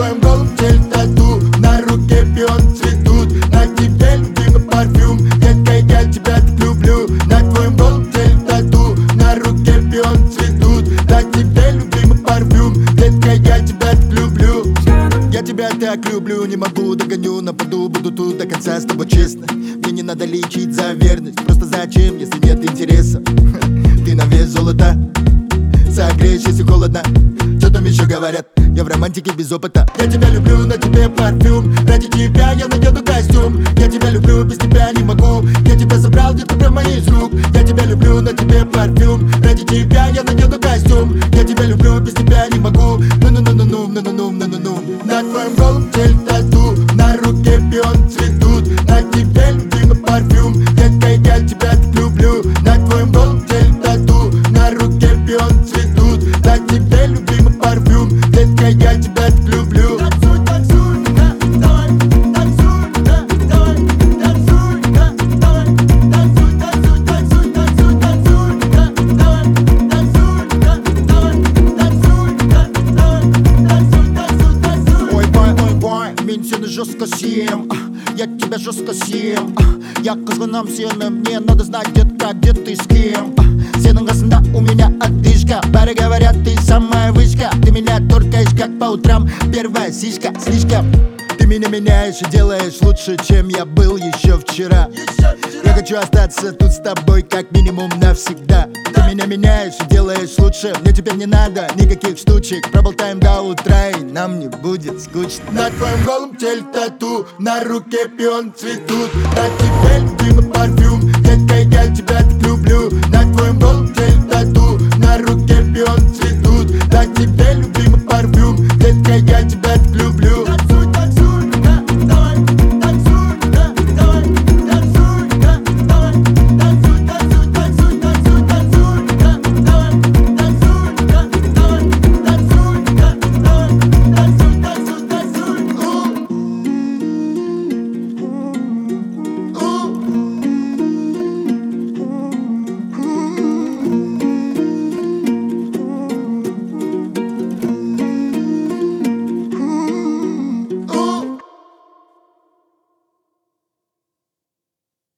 твоем голом теле тату, на руке пион цветут, на тебе любимый парфюм. Детка, я тебя так люблю. На твоем голом теле тату, на руке пион цветут, на тебе любимый парфюм. Детка, я тебя так люблю. Я тебя так люблю, не могу, догоню, нападу, буду тут до конца с тобой честно. Мне не надо лечить за верность, просто зачем, если нет интереса? Ты на вес золота, согреешь, если холодно. Что там еще говорят? Я в романтике без опыта. Я тебя люблю, на тебе парфюм. Ради тебя я надену костюм. Я тебя люблю, без тебя не могу. Я тебя забрал где-то прямо из рук. Я тебя люблю, на тебе парфюм. Ради тебя я надену костюм. Я тебя люблю, без тебя не могу. Ну-ну-ну-ну-ну-ну-ну-ну-ну-ну. На твоем голом теле тату, на руке пион цветут, на тебе любимый парфюм. Детка, я тебя так люблю. На твоем голом теле тату, на руке пион цветут, на тебе любимый парфюм. Детка, я тебя так люблю. Танцуй, танцуй, давай, танцуй, давай, танцуй, давай, танцуй, танцуй, танцуй, танцуй, танцуй, давай, танцуй, давай, танцуй, давай, танцуй. Ой, бой, мен сені жестко съем, я тебя жестко съем. Я қызғанам сені, мне надо знать, детка, где ты с кем. Сенің қасында у меня отдышка, бәрі говорят, ты самая вышка. Ты меня торкаешь, как по утрам, первая сишка, слишком. Ты меня меняешь и делаешь лучше, чем я был еще вчера. Я хочу остаться тут с тобой, как минимум навсегда. Ты меня меняешь и делаешь лучше, мне теперь не надо никаких штучек. Проболтаем до утра и нам не будет скучно. На твоем голом теле тату, на руке пион цветут, на тебе любимый парфюм.